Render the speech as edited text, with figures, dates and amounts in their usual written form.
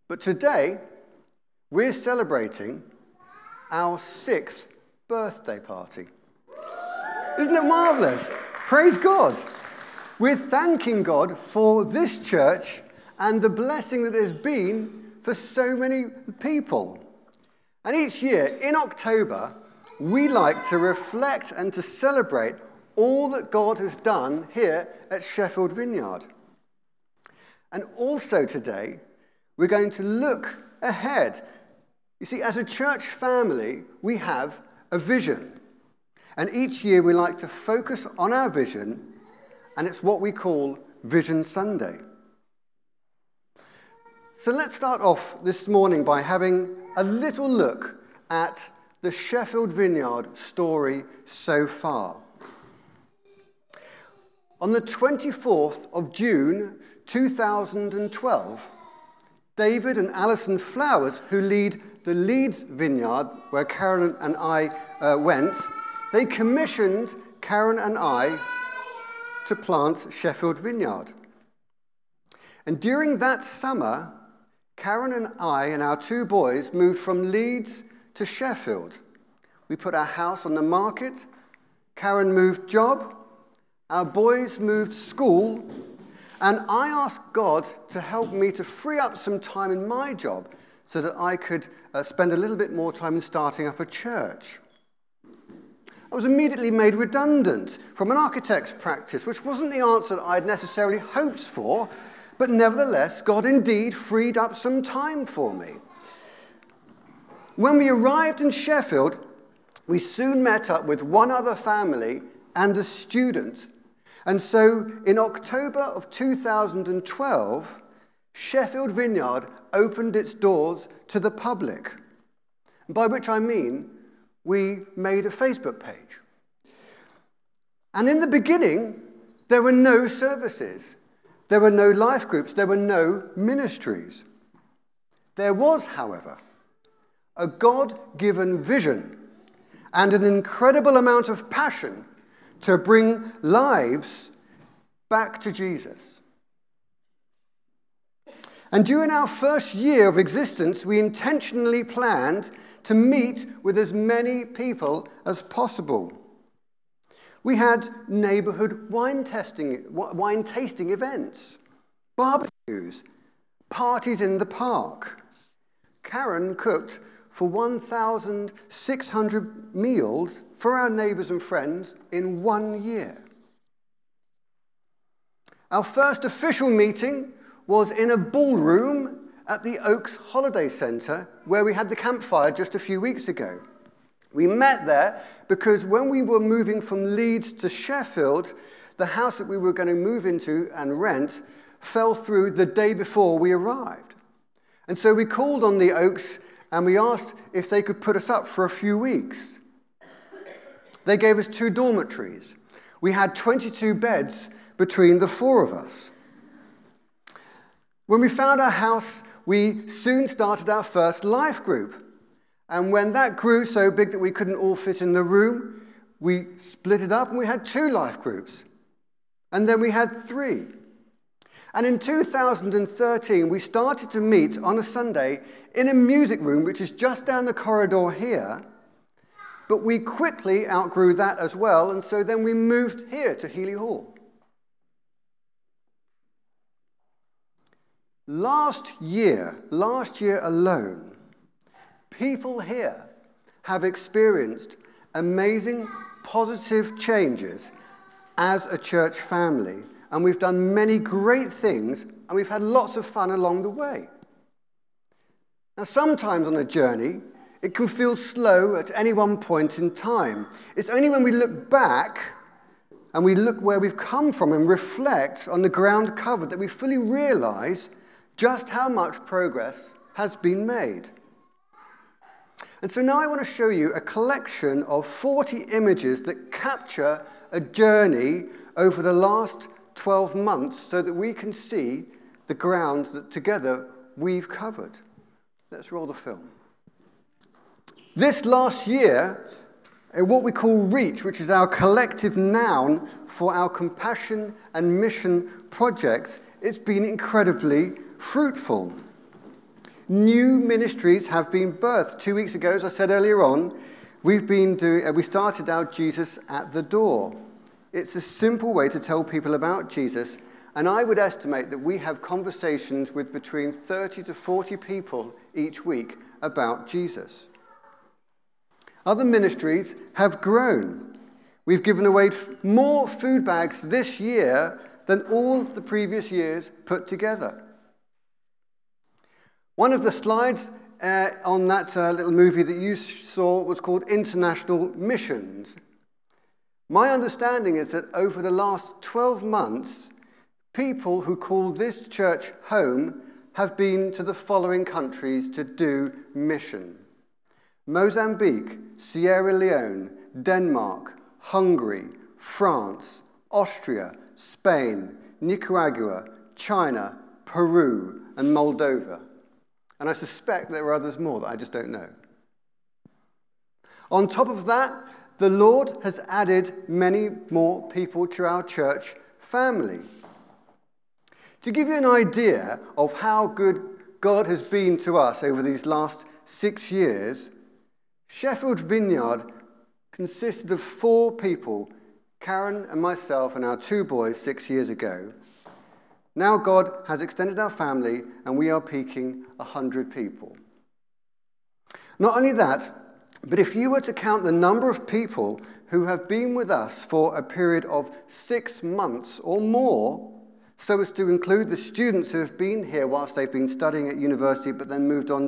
But today, we're celebrating our 6th birthday party. Isn't it marvelous? Praise God. We're thanking God for this church and the blessing that there's been for so many people. And each year, in October, we like to reflect and to celebrate all that God has done here at Sheffield Vineyard. And also today, we're going to look ahead. You see, as a church family, we have a vision. And each year we like to focus on our vision, and it's what we call Vision Sunday. So let's start off this morning by having a little look at the Sheffield Vineyard story so far. On the 24th of June 2012, David and Alison Flowers, who lead the Leeds Vineyard, where Karen and I went, they commissioned Karen and I to plant Sheffield Vineyard. And during that summer, Karen and I and our 2 boys moved from Leeds to Sheffield. We put our house on the market. Karen moved job. Our boys moved school. And I asked God to help me to free up some time in my job so that I could spend a little bit more time in starting up a church. I was immediately made redundant from an architect's practice, which wasn't the answer that I'd necessarily hoped for, but nevertheless, God indeed freed up some time for me. When we arrived in Sheffield, we soon met up with one other family and a student. And so in October of 2012, Sheffield Vineyard opened its doors to the public, by which I mean we made a Facebook page. And in the beginning, there were no services. There were no life groups. There were no ministries. There was, however, a God-given vision and an incredible amount of passion to bring lives back to Jesus. And during our first year of existence, we intentionally planned to meet with as many people as possible. We had neighborhood wine tasting events, barbecues, parties in the park. Karen cooked for 1,600 meals for our neighbors and friends in 1 year. Our first official meeting was in a ballroom at the Oaks Holiday Centre, where we had the campfire just a few weeks ago. We met there because when we were moving from Leeds to Sheffield, the house that we were going to move into and rent fell through the day before we arrived. And so we called on the Oaks and we asked if they could put us up for a few weeks. They gave us 2 dormitories. We had 22 beds between the 4 of us. When we found our house, we soon started our first life group. And when that grew so big that we couldn't all fit in the room, we split it up and we had 2 life groups. And then we had 3. And in 2013, we started to meet on a Sunday in a music room, which is just down the corridor here. But we quickly outgrew that as well, and so then we moved here to Healy Hall. Last year alone, people here have experienced amazing positive changes as a church family, and we've done many great things, and we've had lots of fun along the way. Now, sometimes on a journey, it can feel slow at any one point in time. It's only when we look back and we look where we've come from and reflect on the ground covered that we fully realize just how much progress has been made. And so now I want to show you a collection of 40 images that capture a journey over the last 12 months so that we can see the ground that together we've covered. Let's roll the film. This last year, what we call REACH, which is our collective noun for our compassion and mission projects, it's been incredibly fruitful. new ministries have been birthed. 2 weeks ago, as I said earlier on, we started our Jesus at the Door. It's a simple way to tell people about Jesus, and I would estimate that we have conversations with between 30 to 40 people each week about Jesus. Other ministries have grown. We've given away more food bags this year than all the previous years put together. One of the slides on that little movie that you saw was called International Missions. My understanding is that over the last 12 months, people who call this church home have been to the following countries to do mission: Mozambique, Sierra Leone, Denmark, Hungary, France, Austria, Spain, Nicaragua, China, Peru, and Moldova. And I suspect there are others more that I just don't know. On top of that, the Lord has added many more people to our church family. To give you an idea of how good God has been to us over these last 6 years, Sheffield Vineyard consisted of 4 people, Karen and myself and our 2 boys 6 years ago. Now God has extended our family and we are peaking 100 people. Not only that, but if you were to count the number of people who have been with us for a period of 6 months or more, so as to include the students who have been here whilst they've been studying at university but then moved on